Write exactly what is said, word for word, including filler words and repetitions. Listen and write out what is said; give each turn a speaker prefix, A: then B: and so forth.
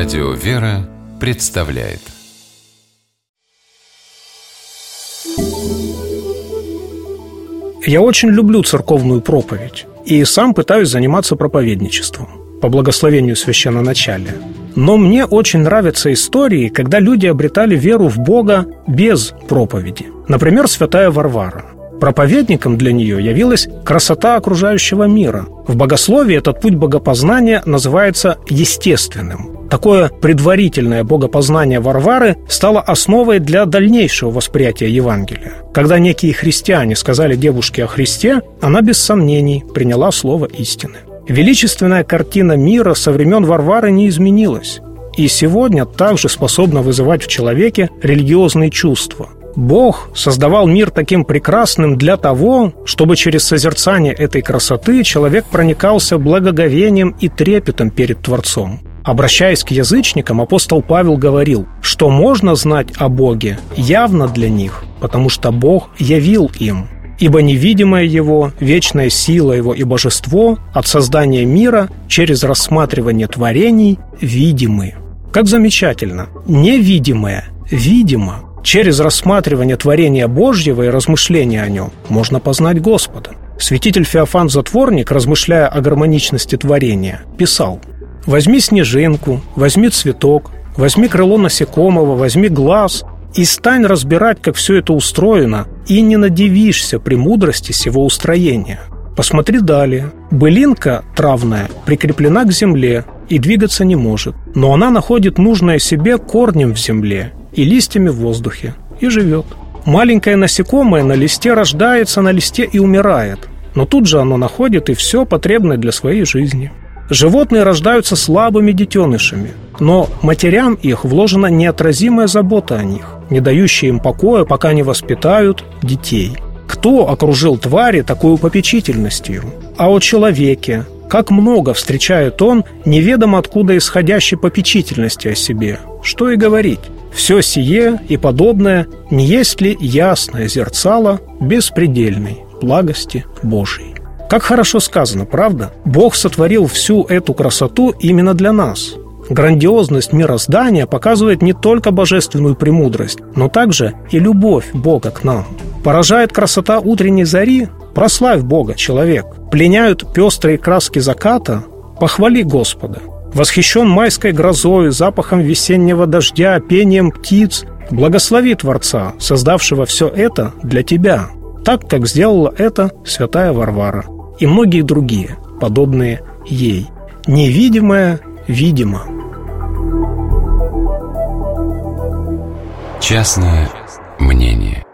A: Радио «Вера» представляет.
B: Я очень люблю церковную проповедь и сам пытаюсь заниматься проповедничеством по благословению священноначалия. Но мне очень нравятся истории, когда люди обретали веру в Бога без проповеди. Например, святая Варвара. Проповедником для нее явилась красота окружающего мира. В богословии этот путь богопознания называется естественным. Такое предварительное богопознание Варвары стало основой для дальнейшего восприятия Евангелия. Когда некие христиане сказали девушке о Христе, она без сомнений приняла слово истины. Величественная картина мира со времен Варвары не изменилась, и сегодня также способна вызывать в человеке религиозные чувства. Бог создавал мир таким прекрасным для того, чтобы через созерцание этой красоты человек проникался благоговением и трепетом перед Творцом. Обращаясь к язычникам, апостол Павел говорил, что можно знать о Боге явно для них, потому что Бог явил им. Ибо невидимое Его, вечная сила Его и божество от создания мира через рассматривание творений видимы. Как замечательно! Невидимое видимо. Через рассматривание творения Божьего и размышления о нем можно познать Господа. Святитель Феофан Затворник, размышляя о гармоничности творения, писал: «Возьми снежинку, возьми цветок, возьми крыло насекомого, возьми глаз и стань разбирать, как все это устроено, и не надивишься премудрости сего устроения. Посмотри далее. Былинка травная прикреплена к земле и двигаться не может, но она находит нужное себе корнем в земле и листьями в воздухе, и живет. Маленькое насекомое на листе рождается на листе и умирает, но тут же оно находит и все потребное для своей жизни. Животные рождаются слабыми детенышами, но матерям их вложена неотразимая забота о них, не дающая им покоя, пока не воспитают детей. Кто окружил твари такой попечительностью? А о человеке, как много встречает он неведомо откуда исходящей попечительности о себе. Что и говорить. Все сие и подобное не есть ли ясное зерцало беспредельной благости Божией? Как хорошо сказано, правда? Бог сотворил всю эту красоту именно для нас. Грандиозность мироздания показывает не только божественную премудрость, но также и любовь Бога к нам. Поражает красота утренней зари? Прославь Бога, человек. Пленяют пестрые краски заката? Похвали Господа. Восхищен майской грозой, запахом весеннего дождя, пением птиц? Благослови Творца, создавшего все это для тебя, так, как сделала это святая Варвара и многие другие, подобные ей. Невидимое видимо.
A: Частное мнение.